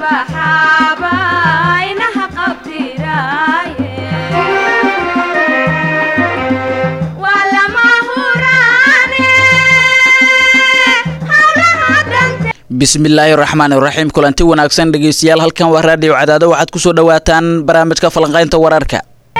bismillaahi raxmaani raxiim kulanti wanaagsan dhageystayaal halkan waa raadiyo cadaado waxaad ku soo dhawaataan barnaamijka falanqaynta wararka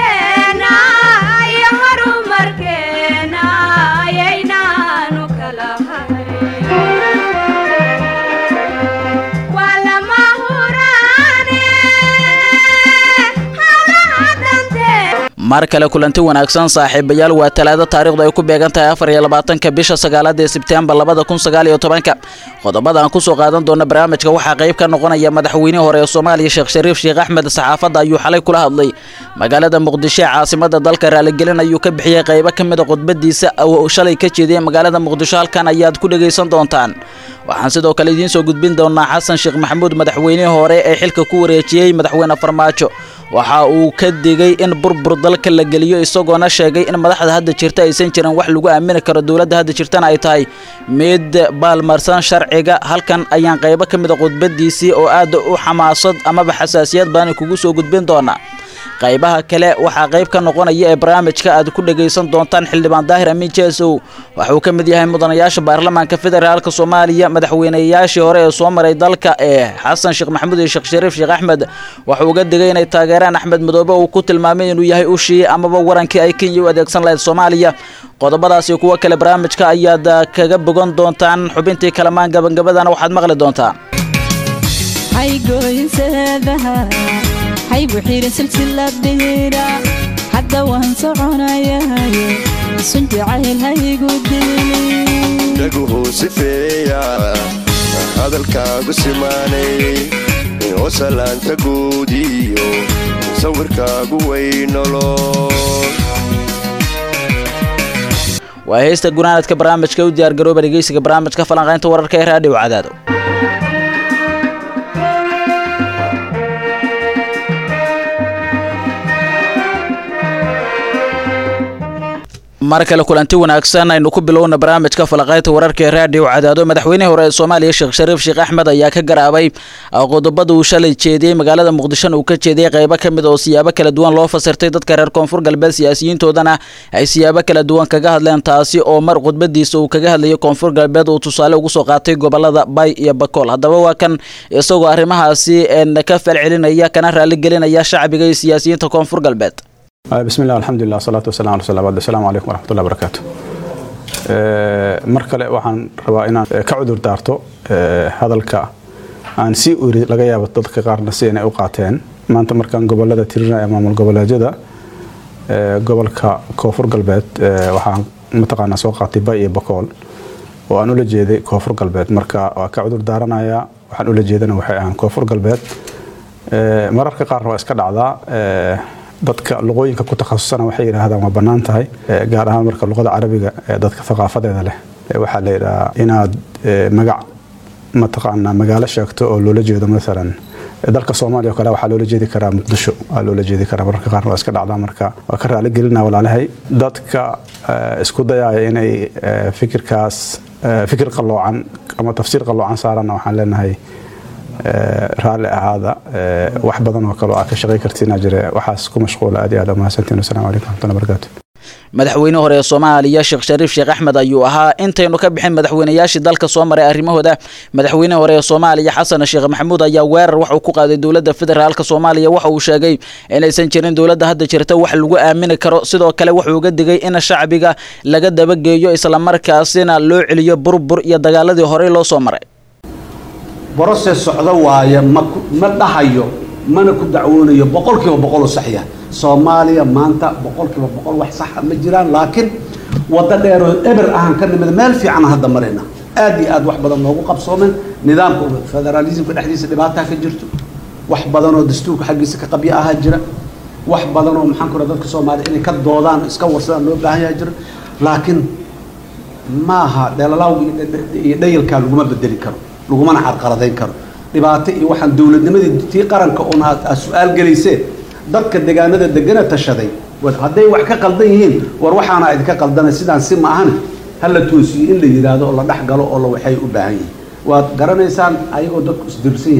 mar kale kulanti wanaagsan saaxiibayaal waa talaado taariikhdu ay ku beegan tahay 24 bisha 9 ee Sebtembar 2019 qodobada aan ku soo qaadan doona barnaamijka waxa qayb ka noqonaya madaxweynaha hore ee Soomaaliya Sheekh Shariif Sheekh Axmed saxaafadda ayuu xalay kula hadlay magaalada Muqdisho caasimada dalka raaligelin ayuu ka bixiyay qaybo kamid ah khudbadiisa oo shalay ka jeediyay magaalada Muqdisho halkan ayaad ku dhageysan doontaan waxaan sidoo kale idiin soo gudbin doonaa Xasan Sheekh Maxamuud madaxweynaha hore ee xilka ku wareejiyay madaxweyne Farmaajo waxa uu ka digay in burbur dalka la galiyo isagoona sheegay in madaxda hadda jirta aysan jirin wax lagu aamini karo dawladda hadda jirtana ay tahay mid baalmarsan sharciga halkan ayaan qaybo kamid ah khudbadiisii oo aad u xamaasad ama xasaasiyad badan kugu soo gudbin doona qaybaha kale waxa qayb ka noqonaya ee barnaamijka aad ku dhageysan doontaan xildhibaan Daahir Amiin Jeesow waxa uu kamid yahay mudanayaasha baarlamaanka federaalka Soomaaliya madaxweynayaashii hore ee soo maray dalka ee Xasan Sheekh Maxamuud iyo Sheekh Shariif Sheekh Axmed waxa uu digay inay taageeraan Axmed Madoobe oo ku tilmaamay inuu yahay ushii amaba warankii ay Kenya u adeegsan lahayd Soomaaliya qodobadaas iyo kuwa kale barnaamijka ayaad kaga bogan doontaan xubintii kalamaan gabagabadana waxaad maqli doontaan hay buxiir silsilad dheera hadda waan soconayaa sunjacayl haygu dilin dhaguhu sifeeya hadalkaagu simaanay oo salaanta guudiyo sawirkaagu weynolo waa heesta gunaanadka barnaamijka u diyaar garooba dhageysiga barnaamijka falanqaynta wararka ee raadiyo cadaado mar kale kulanti wanaagsan aynu ku bilowna barnaamijka falanqaynta wararka ee raadiyo cadaado madaxweynaha hore ee Soomaaliya Sheekh Shariif Sheekh Axmed ayaa ka garaabay qodobada uu shalay jeediyay magaalada Muqdisho uu ka jeediyay qaybo kamid oo siyaabo kala duwan loo fasirtay dadka reer Koonfur Galbeed siyaasiyiintoodana ay siyaabo kala duwan kaga hadleen taasi oo mar khudbadiisa uu kaga hadlayay Koonfur Galbeed oo tusaale ugu soo qaatay gobolada Bay iyo Bakool hadaba waa kan isagoo arrimahaasi ka falcelinaya kana raali gelinaya shacbiga iyo siyaasiyiinta Koonfur Galbeed بسم الله الحمد لله والصلاة والسلام على رسول الله السلام عليكم ورحمة الله وبركاته مركله waxaan rabaa inaan ka cudur daarto hadalka aan si uri laga yaabo dadka qaarna si inay u qaateen maanta markaan gobolada tirina maamul goboleedyada gobolka Koonfur Galbeed waxaan mataqaana soo qaatay Bay iyo Bakool oo aan ula jeeday Koonfur Galbeed marka waa ka cudur daaranaya waxaan ula jeedana waxay ahaan Koonfur Galbeed mararka qaar waa iska dhacdaa dadka luqooyinka ku takhasusana waxay yiraahdaan waa banaan tahay gaar ahaan marka luqada carabiga dadka thaqaafadeeda leh waxa la yiraahdaa inaad magac mataqaana magaalo sheegto oo loola jeedo midalan dalka Soomaaliya oo kale waxa loola jeedi karaa Muqdisho waa loola jeedi karaa marka qaar waa iska dhacdaa marka waa ka raali gelinaa walaalahay dadka isku dayaya inay fikirkaas fikir qaloocan ama tafsiir qaloocan saarana waxaan leenahay raali ahaada wax badan oo kale oo ka shaqeey kartina jira waxaas ku mashquul aad iyo aad ma santiin assalamu alaykum wa rahmatullahi wa barakatuh madaxweynaha hore ee Soomaaliya Sheekh Shariif Sheekh Axmed ayuu ahaa intaynu ka bixin madaxweynayaashii dalka soo maray arrimahooda madaxweynaha hore ee Soomaaliya Xasan Sheekh Maxamuud ayaa weerar wax uu ku qaaday dawladda federaalka Soomaaliya waxa uu sheegay inaysan jirin dawladda hadda jirta wax lagu aamini karo sidoo kale wuxuu uga digay in shacbiga laga dabageeyo isla markaasina loo celiyo burbur iyo dagaaladii hore loo soo maray process socdo waaye ma dhahayo mana ku dacwoonayo boqolkiiba boqol saxiya Soomaaliya maanta boqolkiiba boqol wax sax ma jiraan laakiin wada dheer oo eber ahaan ka nimid meel fiican hadda marayna aad iyo aad wax badan loogu qabsoomay nidaamka federalismka dhexdiisa dhibaato ka jirto wax badan oo dastuurka xaqiisa ka qabiya ah jira wax badan oo maxaan ku raadad dadka Soomaaliya inay ka doodaan iska warsadaan loo baahan yahay jira laakiin maaha dheelalawga iyo dhayalka laguma bedeli karo lagumana carqaladeyn karo dhibaato iyo waxaan dawladnimadii tii qaranka oo su'aal galeysay dadka deegaanada degana tashaday haday wax ka qaldan yihiin war waxaana ay ka qaldanay sidaan si ma ahan hal la toosiyo in la yiraahdo oo la dhax galo oo la waxay u baahan yihiin waad garanaysaan ayagoo dadku isdirsan yahay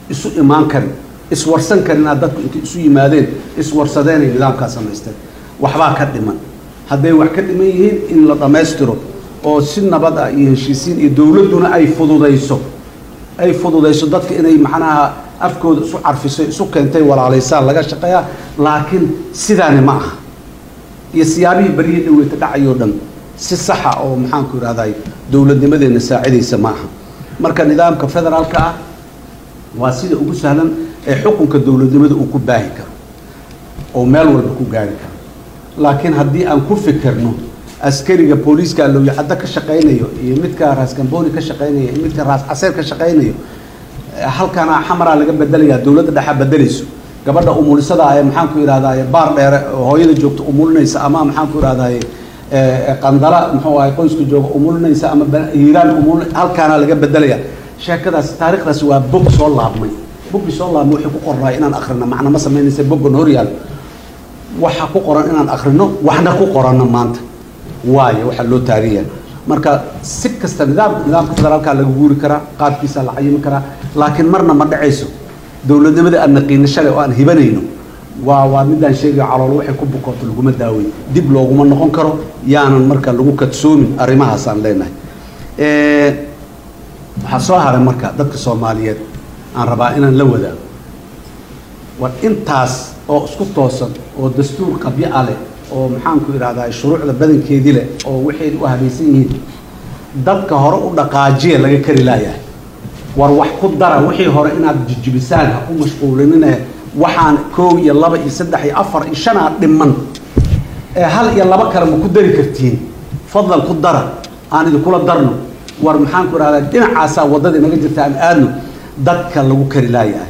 isu imaan karin iswarsan karin dadku inta isu yimaadeen iswarsadeen ay nidaamka samaysteen waxba ka dhiman haday wax ka dhiman yihiin in la dhameystiro oo si nabad ah iyo heshiisiin iyo dawladuna ay fududayso dadka inay macnaha afkooda isu carfiso isu keentay walaalaysan laga shaqeeya laakiin sidaani ma aha iyo siyaabihi bariyada weeyta dhacayo dhan si sax ah oo maxaan ku raadayay dawladnimadeena saacidaysa ma aha marka nidaamka federaalka ah waa sida ugu sahlan ee xukunka dawladnimada uu ku baahi karo oo meel walba ku gaari karo laakiin haddii aan ku fikirno askariga booliiska loo yacada ka shaqeynayo iyo midka raas gambooni ka shaqeynayo iyo midka raas caseer ka shaqeynayo halkana xamara laga bedelayaa dawladda dhexe bedelayso gabadha umulisada ay maxaan ku yiraahdaa baar dheer hooyada joogto umulinaysa ama maxaan ku yiraahdaa qandala muxuu ahay qoysku jooga umulinaysa ama hiiraan halkana laga bedelayaa sheekadaas taariikhdaas waa bog soo laabmay wuxuu ku qoray inaan akhrino macna ma sameynaysa boggan horyaal waxa ku qoran inaan akhrino waxna ku qoranna maanta waayo waxa loo taariyaa marka si kasta nidaamka federaalka lagu guuri karaa qaabkiisa la cayimi karaa laakiin marna ma dhacayso dawladnimada aan naqiin shalay oo aan hibanayno waa midaan sheegay calool waxay ku bukoto laguma daaway dib looguma noqon karo yaanan marka lagu kadsoomin arrimahaas aan leenahay waxa soo haray marka dadka Soomaaliyeed aan rabaa inaan la wadaago war intaas oo isku toosan oo dastuur qabyo leh oo maxaan ku yiraahdaa shuruucda badankeedii leh oo waxay u habaysan yihiin dadka hore u dhaqaajiye laga kari laayahay war wax ku dara wixii hore inaad jijibisaan ha u mashquulinina waxaan 1 iyo 2 iyo 3 iyo 4 iyo 5 dhiman hal iyo 2 kale ma ku dari kartiin fadlan ku dara aan idin kula darno war maxaan ku yiraahdaa dhinacaasa wadada inaga jirta aan aadno dadka lagu kari laayahay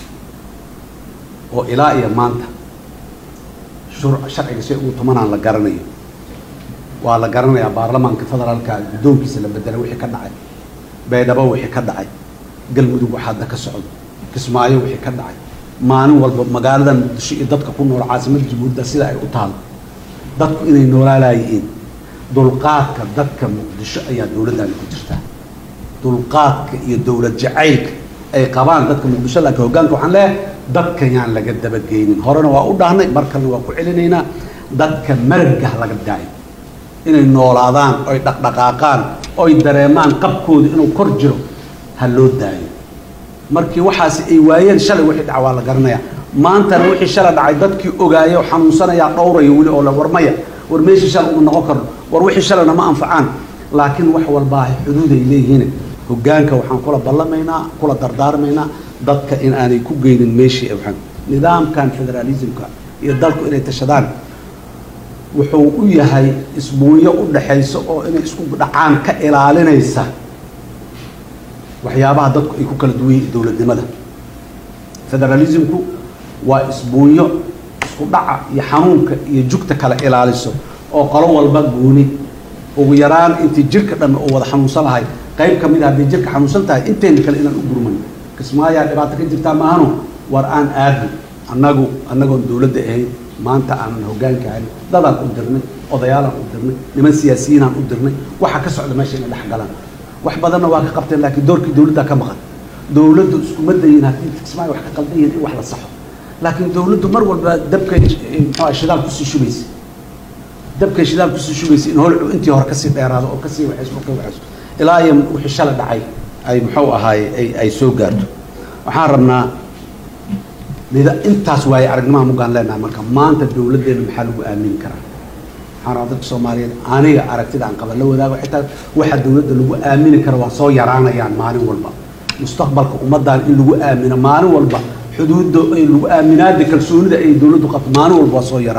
oo ilaa iyo maanta sharciga si uu tumanaan la garanayo waa la garanayaa baarlamaanka federaalka guddoonkiisa la bedelay wixii ka dhacay beedaba wixii ka dhacay galmudug waxaad ka socdo kismaayo wixii ka dhacay maalin walba magaalada Muqdisho iyo dadka ku nool caasimadda Jabuuti sida ay u taal dadku inay noolaayeen dulqaadka dadka Muqdisho ayaa dawladdan ku jirta dulqaadka iyo dawlad jacaylka ay qabaan dadka Muqdisho laakiin hoggaanka waxaan leeyahay dadka yaan laga dabageynin horena waa u dhaahnay markana waa ku celinaynaa dadka marga laga daayo inay noolaadaan oo dhaqdhaqaaqaan oo dareemaan qabkooda inuu kor jiro ha loo daayo markii waxaas ay waayeen shalay wixii dhacay la garanaya maanta wixii shalay dhacay dadkii ogaayay xanuunsanaya dhowray wali oo la warmaya war meeshii shalay uu noqon karo war wixii shalayna ma anfacaan laakiin wax walba ay xuduud ay leeyihiin hoggaanka waxaan kula ballamaynaa kula dardaarmaynaa dadka in aanay ku geynin meeshii waxaan nidaamkan federalismka iyo dalku inay tashadaan wuxuu u yahay isbuuyo u dhaxayso oo inay isku dhacaan ka ilaalinaysa waxyaabaha dadku ay ku kala duwan yihiin dawladnimada federalismku waa isbuuyo isku dhaca iyo xanuunka iyo jugta kala ilaaliso oo qolo walba gooni ugu yaraan intii jirka dhan oo wada xanuunsan lahay qayb kamid ah hadii jirka xanuunsan tahay inteen kale inaan u gurman kismaayaa dhibaato ka jirta maahano war aan aadno annagoon dawladda ahayn maanta aanan hoggaanka ahayn dadaan u dirnay odayaalaan u dirnay niman siyaasiyiinaan u dirnay waxa ka socda meesha inay dhex galaan wax badanna waa ka qabteen laakiin doorkii dawladda ka maqan dawladdu isku madayin haddii kismaayo wax ka qaldan yihiin in wax la saxo laakiin dawladdu mar walba dabkay muxuu shidaal ku sii shubaysa in hol intii hore ka sii dheeraado oo ka sii waxayso ilaa iyo wixii shalay dhacay ay muxuu ahaay ay soo gaarto waxaan rabnaa intaas waaye aragnimaha mugaan leenahay marka maanta dawladdeena maxaa lagu aamini karaa waxaan rabaa dadka Soomaaliyeed aniga aragtida aan qaba la wadaago xitaa waxa dawladda lagu aamini karo waa soo yaraanayaan maalin walba mustaqbalka ummaddan in lagu aamino maalin walba xuduudda ay lagu aaminaada kalsoonida ay dawladdu qabto maalin walba waa soo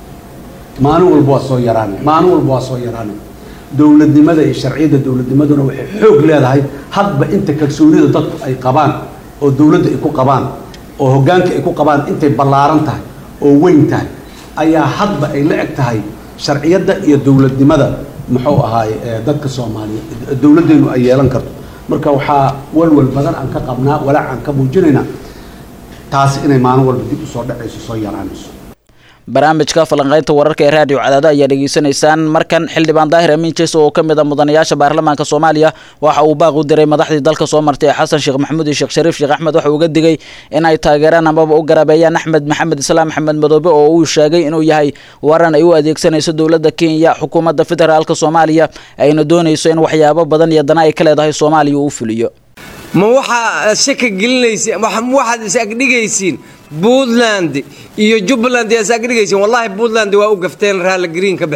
yaraanay dawladnimada iyo sharciyada dawladnimaduna waxay xoog leedahay hadba inta kalsoonida dadku ay qabaan oo dawladda ay ku qabaan oo hoggaanka ay ku qabaan intay ballaaran tahay oo weyn tahay ayaa hadba ay la eg tahay sharciyada iyo dawladnimada muxuu ahaay dadka Soomaaliyeed dawladdeenu ay yeelan karto marka waxaa walwal badan aan ka qabnaa walaac aan ka muujinaynaa taas inay maalin walba dib u soo dhacayso soo yaraanayso barnaamijka falanqaynta wararka ee raadiyo cadaado ayaa dhageysanaysaan markan xildhibaan daahir amiin jeeso oo ka mid ah mudanayaasha baarlamaanka Soomaaliya waxa uu baaq u diray madaxdii dalka soo martay Xasan Sheekh Maxamuud iyo Sheekh Shariif Sheekh Axmed waxa uu uga digay in ay taageeraan ama u garabeeyaan Axmed Maxamed Islaam Axmed Madoobe oo uu sheegay inuu yahay waran ay u adeegsanayso dowladda Kenya xukuumadda federaalka Soomaaliya ayna doonayso in waxyaabo badan iyo dana ay ka leedahay Soomaaliya uu fuliyo ma waxa shaka gelinaysa waxaad is agdhigaysiin Puntland iyo Jubaland is agdhigaysiin wallahi Puntland waa u gafteen raali green ka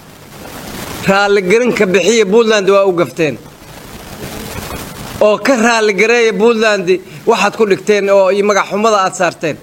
bixiye Puntland waa u gafteen oo ka raali gareey Puntland waxaad ku dhigteen oo magac xumada aad saarteen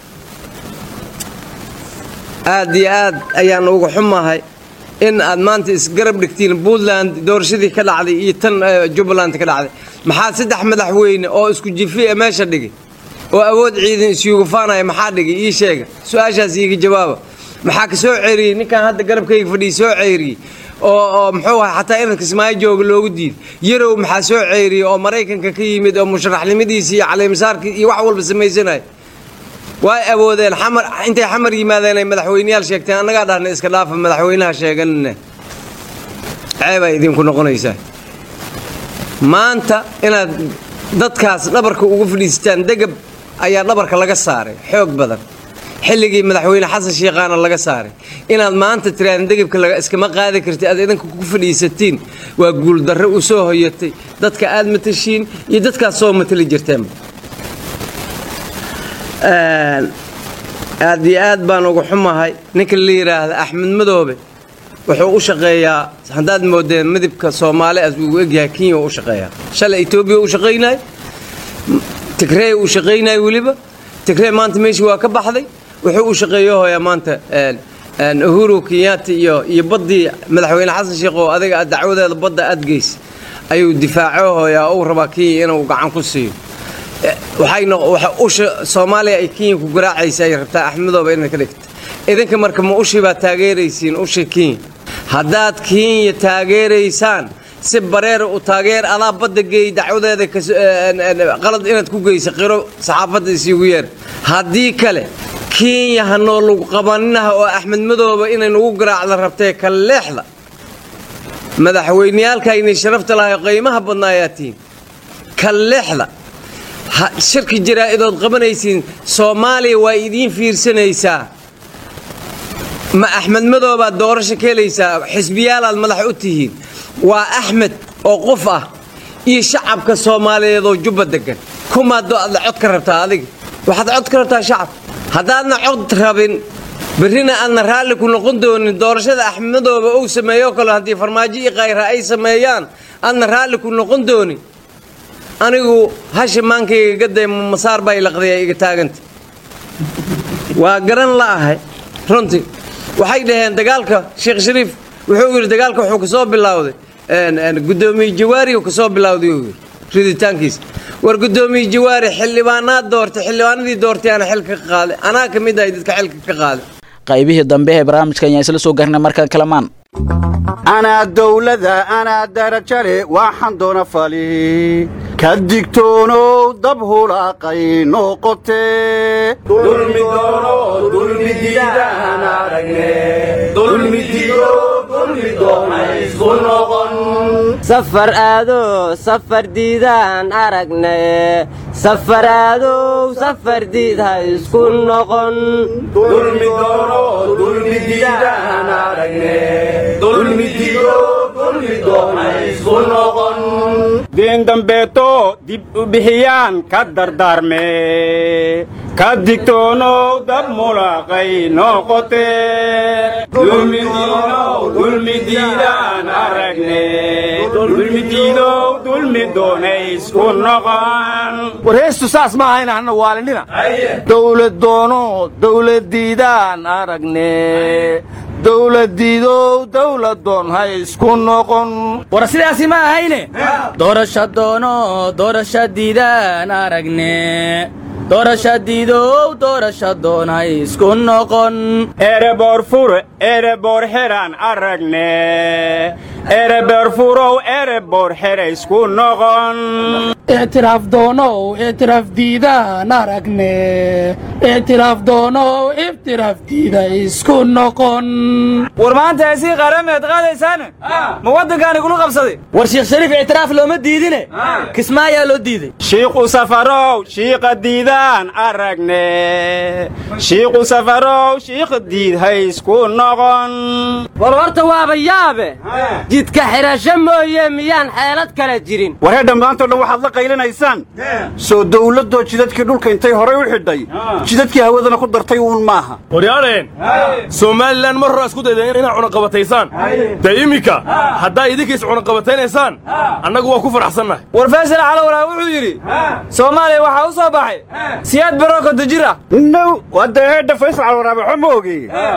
aad iyo aad ayaan ugu xumahay in aad maanta isgarab dhigtiin Puntland doorashadii ka dhacday iyo tan Jubaland ka dhacday maxaa saddex madaxweyne oo isku jifiye meesha dhigay oo awood ciidan isugu faanay maxaa dhigay ii sheega su'aashaas iiga jawaaba maxaa ka soo ceeriyay ninkan hadda garabkayga fadhiyo soo ceeriyay oo muxuu ahaa xataa inanka Ismaaciil jooga loogu diiday yarow maxaa soo ceeriyay oo Mareykanka ka yimid oo musharaxnimadiisa iyo caleemisaarka iyo wax walba sameeysanay way awoodeen xamar intay xamar yimaadeen ay madaxweynayaal sheegteen anaga dhaarna iska dhaafa madaxweynaha sheeganna ceeb ay idinku noqonaysaa maanta inaad dadkaas dhabarka ugu fadhiistaan degab ayaa dhabarka laga saaray xoog badan xilligii madaxweyne Xasan Sheekhaana laga saaray inaad maanta tiraan degabka laga iskama qaadi kartid aad idinku ku fadhiisatiin waa guul darro u soo hoyatay dadka aad matashiin iyo dadkaas soo matali jirteen aad iyo aad baan ugu xumahay ninka la yiraahdo Axmed Madoobe wuxuu u shaqeeyaa haddaad moodeen midabka Soomaaliya uu egyahay Kenya u shaqeeyaa shalay Itoobiya u shaqeynay Tigray u shaqeynay waliba Tigray maanta meeshii waa ka baxday wuxuu u shaqeeyaa maanta Uhuru Kenyatta iyo badii madaxweyne Xasan Sheekh oo adiga dacwadeeda badda aad geys ayuu difaacayaa oo raba Kenya inuu gacan ku siiyo waxa Soomaaliya ay Kenya ku garaacaysaa ay rabtaa Axmed Madoobe inay ka dhigto idinka marka ma ushiba taageeraysiin Kenya haddaad Kenya taageeraysaan si bareer u taageer ala badda geey dacwadeeda qalad inaad ku geyso qiro saxaafadda isugu yeer haddii kale Kenya hanoo lagu qabaninaha oo Axmed Madoobe inay nagu garaacda rabtay ka leexda madaxweyneyaalka inay sharafta lahayd qiimaha badnaayatiin ka leexda shirki jiraa'idood qabanaysiin Soomaaliya waa idin fiirsanaysaa ma Axmed Madoobe doorasho keenaysaa xisbiyaal madax u tihiin waa Axmed oo qof ah iyo shacabka Soomaaliyeed oo Jubba degan kuma cod ka rabtaa adiga waxaad cod ka rabtaa shacab haddaadna cod rabin برينا أن رالي كنا قندون الدورشة أحمد أو سمايو كله هدي فرماجي غير أي سمايان أن رالي كنا قندوني أنا جو هاشم مانكي قد مسار باي لقضية إجتاجنت وقرن الله فرنتي وحيده دجالك شيخ شريف وحول دجالك وحوك صوب باللاودي أن قدومي جواري وكصوب باللاودي ريدي تانكيس ورقدومي جواري حلوانات دورتي حلواناتي دورتي أنا حلك قاضي أنا كميدا يدك حلك قاضي qaybihii dambe ee barnaamijkan ayaan isla soo gaarnay markan kalamaan ana dawladda ana darajale waxaan doona fali ka digtoono dab hulaaqay noqote dulmi doono dulmi diidaan aragne dulmi diido dulmi doonay isku noqon safar aado safar diidaan aragne safar aado safar diiday isku noqon dulmi doono dulmi diidaan aragne dulmi diido dulmi doonay isku noqon deen dambeeto dib u bixiyaan ka dardaarme ka digtoono dab mulaaqay noqote dulmi doono dulmi diidaan aragne dulmi diido dulmi doonay isku noqon warheestu saas ma ahayna hanna waalinina dawlad doono dawlad diidaan aragne dawlad diido dawlad doon hay isku noqon war sidaasi ma ahayne doorasho doono doorasho diidaan aragne doorasho diido doorasho doon hay isku noqon erebor fure erebor heran aragne erebor furo erebor here isku noqon اعتراف دونو اعتراف ديدا نارقني اعتراف دونو اعتراف ديدا اسكن نقن ورمان تأسي قرامة غالي سنة مواد كان يقولوا قبصدي والشيخ شريف اعتراف لو مديدني كسمايا لو ديدي شيخ سفرو شيخ الديدان أرقني شيخ سفرو شيخ الديد هاي اسكن نقن warwarta waaba yaabe jidka xirasho mooye miyaan xeelad kala jirin wareedha maanta dhan waxaad la qaylanaysaan soo dawladoo jidadkii dhulka intay horey u xidhay jidadkii hawadana ku dartay uun maaha waryaaleen Soomaaliland mar hore isku dayday inay cunaqabataysaan daimika haddaa idinkiis cunaqabataynaysaan annagu waa ku faraxsannahay war Faysal Cali Waraab wuxuu yiri Soomaaliya waxa u soo baxay siyaad barako dajira no wada heedha Faysal Cali Waraab waxa moogay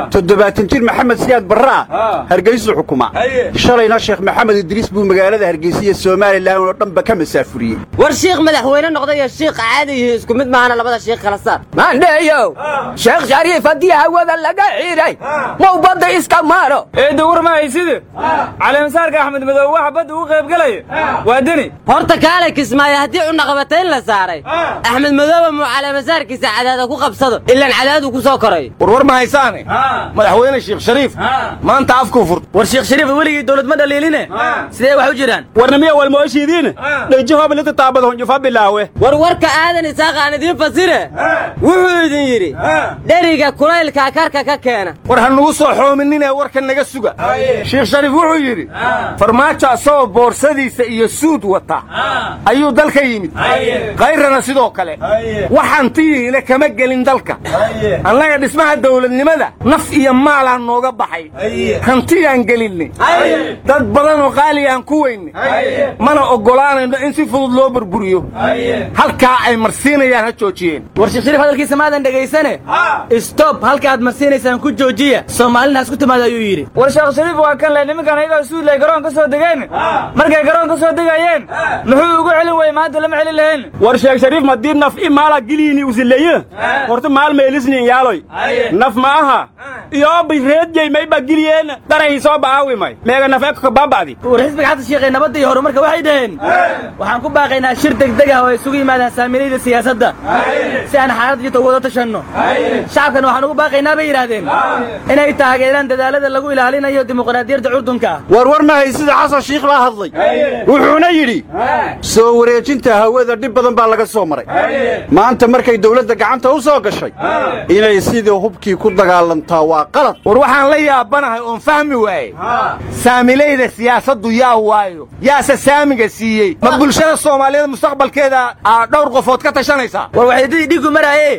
70 jir Maxamed Siyaad Barra hargeysa xukuma shalayna Sheekh Maxamed Idriis buu magaalada Hargeysa Soomaaliland oo dhanba ka masaafuriyay war sheekh madaxweyne noqday iyo sheekh caadi isku mid maana labada sheekh kala saar maandheeyo sheekh Shariif hadii hawada laga xiray ma bada iska maaro dawr ma haysid Cali Masaarka Axmed Madow waxa bad uu qayb galay waa dini horta kaale kismaayo hadii uu naqabatayn la saaray Axmed Madow mu Cali Masaarkiisa cadaada ku qabsado ilaa cadaadu ku soo koray war ma haysaane madaxweyne Sheekh Shariif maanta afku fur war Sheekh Shariif weligii dawlad ma dhaliiline sidee wax u jiraan warnamiya wal mooshidiin dhajiho bilada taabad honjo fa bilaawe warka aadan isaaqaan idin fasire wuxuu idin yiri dheriga kulaylka karka ka keena war hanugu soo xoominina warka naga suga Sheekh Shariif wuxuu yiri farmaajo soo boorsadiisa iyo suud wata ayuu dalka yimid qayrana sidoo kale waxaan tiina kama gelin dalka annaga dhismaha dawladnimada naf iyo maal aan nooga baxay hantiyan gelinni dad badan oo qaali aan ku weyn mana ogolaanayno in si fudud loo burburiyo halka ay marsiinayaan ha joojiyeen war Sheekh Shariif hadalkiisa maadan dhageysane stop halka aad marsiinaysaan ku joojiya Soomaalina isku timaado ayuu yiri war Sheekh Shariif waa kan la nimankan ayaga suud lay garoon ka soo degeen markay garoon ka soo degayeen muxuu ugu celin way maanta lama celin lahayn war Sheekh Shariif ma diin naf imaala giliini usileeyo horta maal meelisnin yaaloy naf ma aha iyo bireedjay may bagiliyeen daray soo baawi may meega nafeek ka baabadi war xisbiga hadda sheekay nabadda iyo horumarka waxay dhaheen waxaan ku baaqaynaa shir degdeg ah oo isugu yimaadaan saamilayda siyaasadda si aan xaalad jirto wada tashanno shacabkan waxaan ugu baaqaynaa bay yiraahdeen inay taageeraan dadaalada lagu ilaalinayo dimuqraadiyadda curdunka war ma haysida Xasan Sheekh la hadlay wuxuuna yiri soo wareejinta hawada dib badan baa laga soo maray maanta markay dawladda gacanta u soo gashay inay sidii hubkii ku dagaalantaa waa qalad war waxaan la yaabanahay oo fahmi waayay saamilayda siyaasaddu yaa waayo yaase saamiga siiyey ma bulshada Soomaaliyeed mustaqbalkeeda dhowr qofood ka tashanaysa war waxay dhigu marayay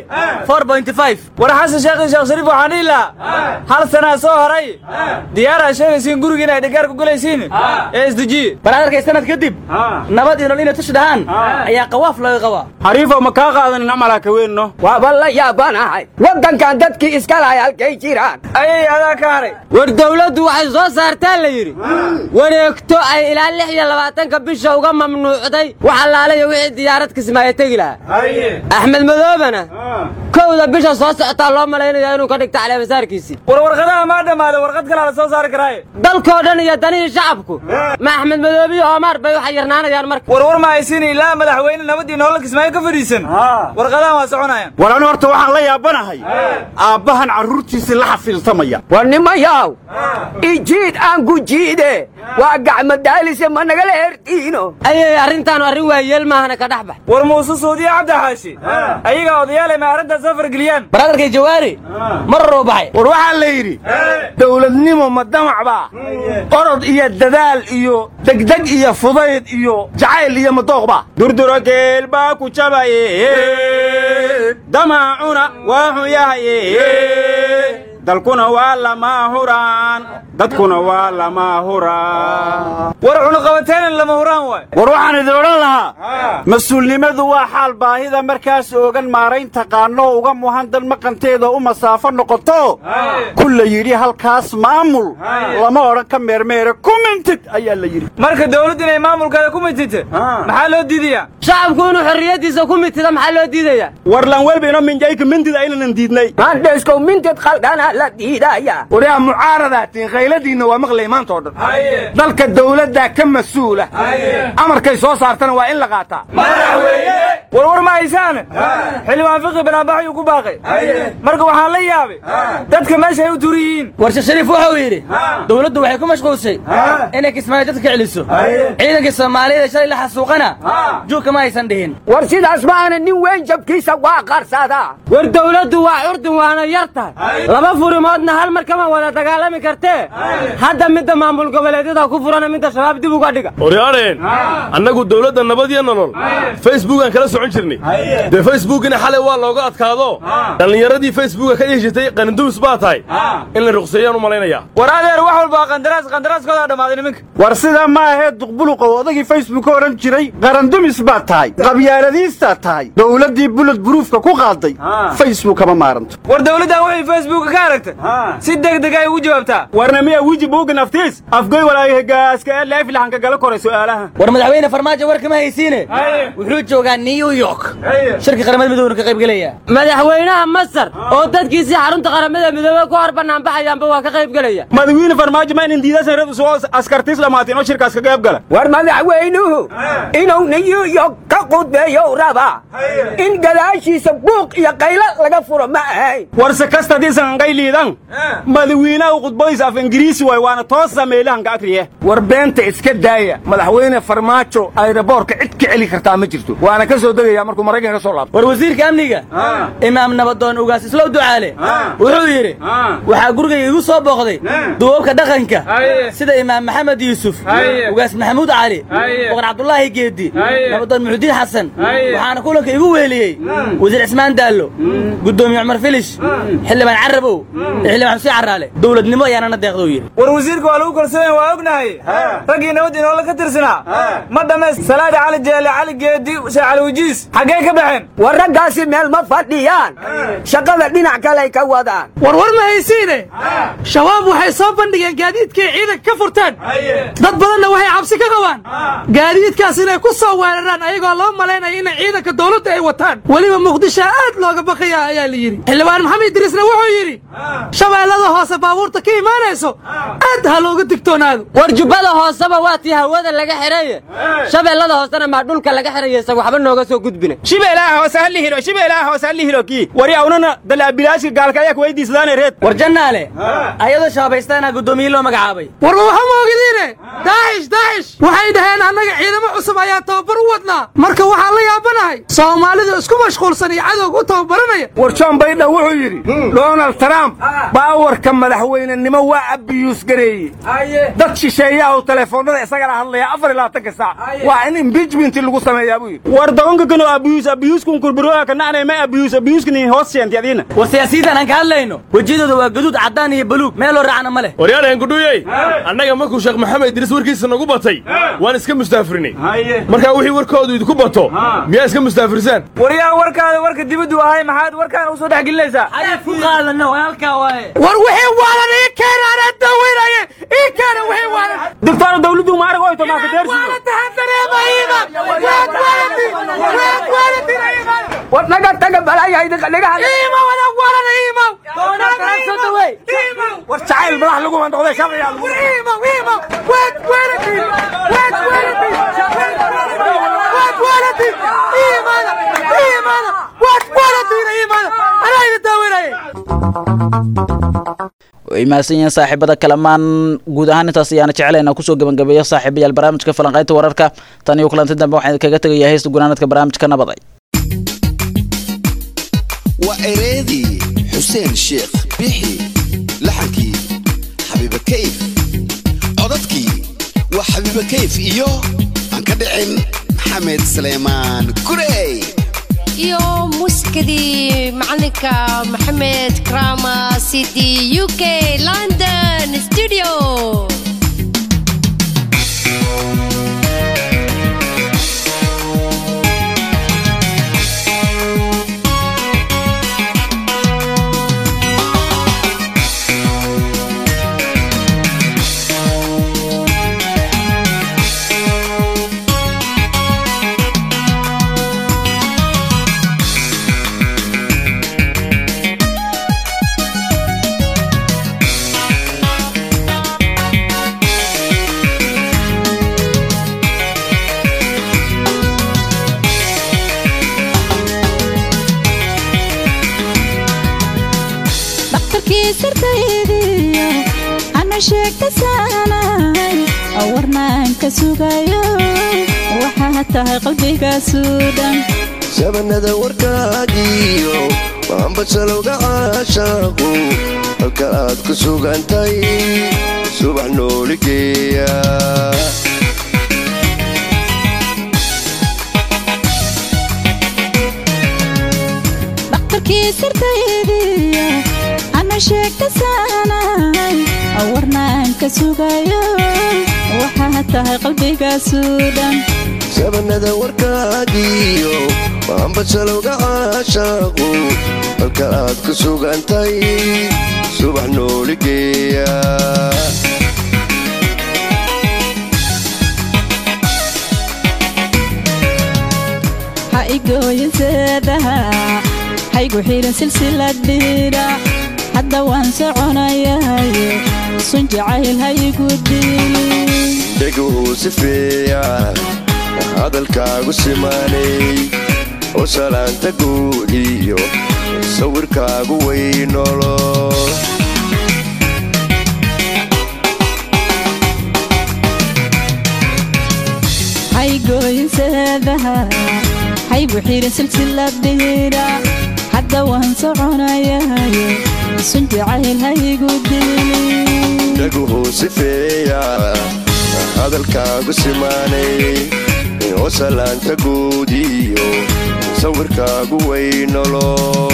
4.5 war Xasan Sheekh Shariif waxaan ila hal sana soo horay diyaara sheegaysiin guriga inay dhigaar ku galaysiin SDG baraarkay sanad kadib nabad iyo nolol tashadahan ayaa qawaaf laga qabaa xariifo ma ka qaadan amala ka weynno waa balla yaabanahay wadankan dadkii iska lahay halkay jiraan ay adaa ka haray war dawladdu waxay soo saartaa la yiri wareegto ay ilaa 26 bisha uga mamnuucday waxa laalayo wixii diyaarad kismaayo tagi lahaa Axmed Madoobana kowda bisha soo socota loo maleeyo inuu ka dhigto Cali Masaarkiisi warqadaha ma dhamaado warqad kale la soo saari karay dalkoo dhan iyo danihi shacabku ma Axmed Madoobi oo Omar bay waxa yarnaanayaan marka war ma haysin ilaa madaxweyne nabadii nolol kismaayo ka fariisan warqadaha waa soconayaan walaan horta waxaan la yaabanahay aabahan carruurtiisa la xafiltamaya war nimayaw ijiid aan gujiide waa gacmo daalisa ma naga leertiino ayay arintan arrin waayeel maahana ka dhaxbax war Muuse Suudiya Cabdi Xaashi ayaga odayaal ma arinta safar galiyaan baradarkay jawaari marro baxay war waxa la yiri dawladnimo ma damacba qorod iyo dadaal iyo degdeg iyo fudayd iyo jacayl iyo madooqba durduro geel baa ku jabaye damaacuna waa yahay dalkuna waa lama huraan dadkuna waa lama huraan war cunaqabateen lama huraan way war waxaan idin oran lahaa mas'uulnimadu waa xaal baahida markaas oogan maarayn taqaano uga muhan dal maqanteeda u masaafo noqoto kullu yiri halkaas maamul lama oran ka meermeere commented ayaa la yiri marka dawladdu inay maamulkeeda ku mitite maxaa loo diidiyaa shacabku inuu xorriyadiisa ku mitida maxaa loo diidayaa war lan walba inoo minjay ka mintida aynan diidnay maandeesko mintid qaldan la diidaya wariyaa mucaaradaatiin qayladiinna waa maqlay maanta oo dhan dalka dawladda ka mas'uula amarkay soo saartana waa in la qaataa war ma haysaane xildhibaan fiqi banaabaxyu ku baaqay marka waxaan la yaabay dadka meesha ay u turiyiin warshe shariif wuxuu yidhi dawladdu waxay ku mashquulsay inay kismaayo dadka ka celiso ciidankii soomaaliyeed shalay la xasuuqana juuka ma aysan dhihin war sidaas maana nin weyn jabkiisa waa qarsadaa war dawladdu waa urdun waana yar tahay laba furimoodna hal mar kama wada dagaalami kartee hadda midda maamul goboleedyada ku furana midda shabaab dib uga dhiga oryaaleen annagu dawladda nabad iyo nolol facebookan kala socon jirnay dee facebookina xalay waa looga adkaado dhallinyaradii facebooka ka heshatay qaninduus baa tahay in la ruqseeyaan u malaynayaa war adeer wax walba qandaraaskooda dhammaaday nimanka war sidaa ma ahee duqbuluqow odagii facebook oran jiray qarandumis baa tahay qabyaaladiistaa tahay dawladdii bulad buruufka ku qaaday facebook kama maaranto war dawladdan waxay facebooka ka aragtay si degdeg ay ugu jawaabtaa warna miya wiji buugan aftiis afgoy walaayaha gaaska ee leeflahanka gala koray su'aalaha war madaxweyne farmaajo war kama haysiine wuxuu joogaa New York shirka qaramada midoobay ka qayb galaya madaxweynaha Masar oo dadkiisii xarunta qaramada midoobay ku hor banaan baxayaanba waa ka qayb galaya madaxweyne farmaajo ma in diidasan reeb soo askartiis lamaateen oo shirkaas ka qayb gala war madaxweynuhu inuu New York ka qudbeeyo raba in gadaashiisa buuq iyo qaylo laga furo ma ahay war sakasta diisan qayliidan madaxweynaha qudbaysa af Ingiriisi way waana toos sameeyaan ka akriye war beenta iska daaya madaxweyne farmaajo aeroboortka cid ka celi kartaa ma jirto waana ka soo degaya markuu Mareykanka soo laabto war wasiirka amniga imaam nabadoon ugaas isla ducaale wuxuu yiri waxa guriga igu soo booqday duubka dhaqanka sida imaam maxamed yuusuf ugaas maxamuud cali boqor cabdullaahi geedi nabadoon muxudiin xasan waxaana kulanka igu weeliyay wasiir Ismaan Daallo gudoomiye Umar Filish xildhibaan Carabow xildhibaan Xuseen Caraale dawladnimo ayaana deeqdo yiri war wasiirka waa lagu kalsoon waa ognahay ragii nabad inoo la ka tirsanaa ma dhameys salaada cali jeele cali geedi shaacil wajiis xagee ka baxeen war raggaasi meel ma fadhiyaan shaqada dhinac kale ka wadaan war ma haysiine shabaab waxay soo bandhigeen gaadiidkii ciidanka ka furteen dad badanna waxay cabsi ka qabaan gaadiidkaas inay ku soo weeraraan ayagoo loo malaynayo in ciidanka dawladda ay wataan waliba muqdisho aad looga baqaya ayaa la yiri xildhibaan maxamed idriisna wuxuu yiri shabeellada hoose baabuurta ka imaanayso aad ha looga digtoonaado war jubbada hooseba waa tii hawada laga xireeye shabeellada hoosena ma dhulka laga xireeye isagu waxba nooga soo gudbina shibeelaha hoose hal hiro kii wari awnana dalaabilaashka gaalka ayaa ku weydiisadaan reed war jannaale ayadoo shabaystana gudoomiye loo magacaabay war waxa moogdiine daacish waxay dhaheen annaga ciidamo cusub ayaa tababar u wadnaa marka waxaa la yaabanahay Soomaalidu isku mashquulsan iyo cadowga u tababaranaya war John Biden wuxuu yiri Donald Trump baawarka madaxweynenimo waa abiyus gareeyay dad shisheeyaha oo telefoonada isaga la hadlaya 24 saac waa in impeachment lagu sameeyaa buu war doonka kano abiyus kun kurburoa kana anay ma abiyus kani hoos sheentiyadina war siyaasiyiintan aan ka hadlayno wajidooda waa gaduud cadaan iyo buluug meel raacna ma leh waryaaleen guduyay annaga markuu Sheekh Maxamed Idris warkiisa nagu batay waan iska mustaafirinay marka wixii warkoodu idinku bato miyaa iska mustaafirsaan waryaa warka dibadu ahay maxaad warkaan u soo dhaxgelinaysaa ayay ku qaadano halka waaye war wixii waalan ee keenana dawiraye ee keena wixii waalan dictator dawladdu ma arag oo to ma ka deersi war naga taga balaya idinka wada waalan iimaw war jacayl madax lagu mandooday shaqiya imaasanya saaxiibada kalamaan guud ahaan intaas ayaana jecelaynaa kusoo gabagabeeyo saaxiibayaal barnaamijka falanqaynta wararka tan iyo kulanti dambe waxaan kaga tegayaa heesta gunaanadka barnaamijka nabaday waa ereedii xuseen sheekh bixi laxankii xabiiba kayf codadkii waa xabiiba kayf iyo aan ka dhicin maxamed Suleymaan Kurey iyo musikadii macalinka Maxamed Krama City UK London Studio dhaqtarkii sirtaydiyo ana sheegta saanay awarnaan ka sugayo waxaa tahay qalbigaasu dhan sabanada warkaagiyo waan basalowga caashaaqu halka aad ku sugantay subax nooligeeya dhaqtarkii sirtaydiyo ana sheegta saanay awarnaan ka sugayo waxaa tahay qalbigaasu dhan sabanada warkaagiyo waan basalowga caashaaqu halka aad ku sugantay subax nooligeeya ha igooyin seedaha haygu xiran silsilad dhiidha hadda waan soconayahaye sun jacayl ha igu diilin dheguu sifeeya hadalkaagu simaanay oo salaanta guud iyo sawirkaagu weynolo haygooyin seedaha haygu xiran silsilad dhiidha hadda waan soconayahaye sun jacayl ha igu diilin dheguu sifeeya hadalkaagu simaanay oo salaanta guud iyo sawirkaagu weynolo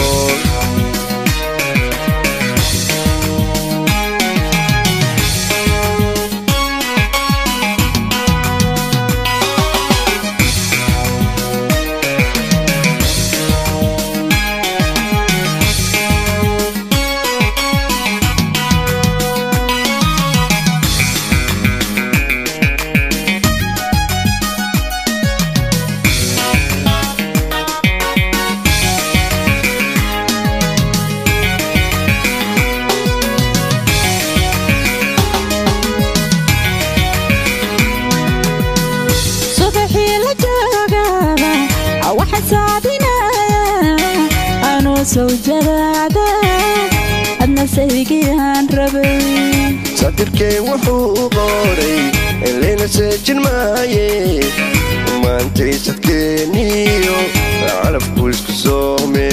sawjadaada adna saygiaan rabay satirkeen wuxuu qoray elena seejin maaye maantay sadkeeniyo calabku isku soome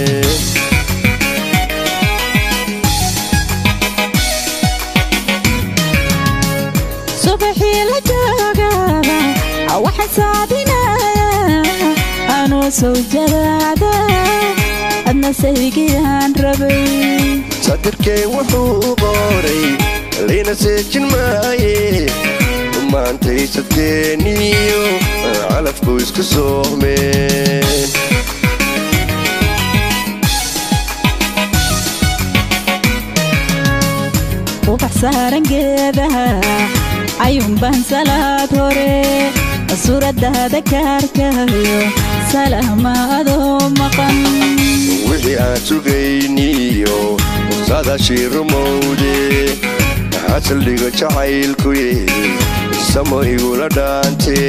subaxii la joogaba waxa saadinaya anoo sawjadaada adna saygiaan rabay satirkeen wuxuu qoray elena seejin maaye maantay sadkeeniyo calabku isku soomeen ubax saaran geedaha ayuunbaan salaad hore suuradaada kaarkahayo salama adoo maqan wixii aan sugayniyo saadaashii rumowde xasaldhiga jacaylkuye samo igula dhaante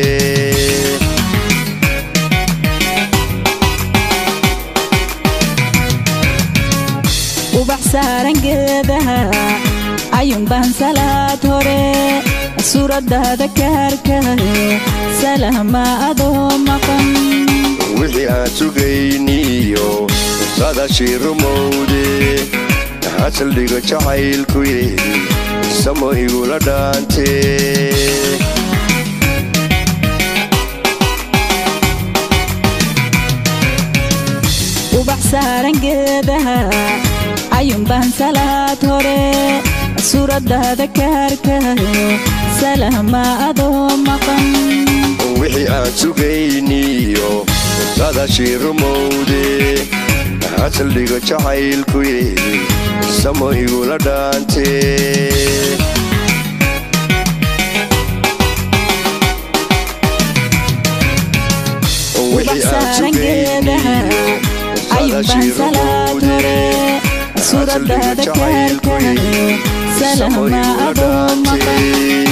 ubax saaran geedaha ayuunbaan salaad hore suuradaada kaarkahayo salama adoo maqan wixii aan sugayniyo saadaashii rumowde xasaldhiga jacaylkuye samo igula dhaante ubax saaran geedaha ayuunbaan salaad hore suuradaada kaarkahayo salama adoo maqan wixii aan sugayniyo saadaashii rumowde xasaldhiga jacaylkuye samo igula dhaante ubax saaran geedaha ayuunbaan salaad hore suuradaada kaarkahayo salama adoo maqan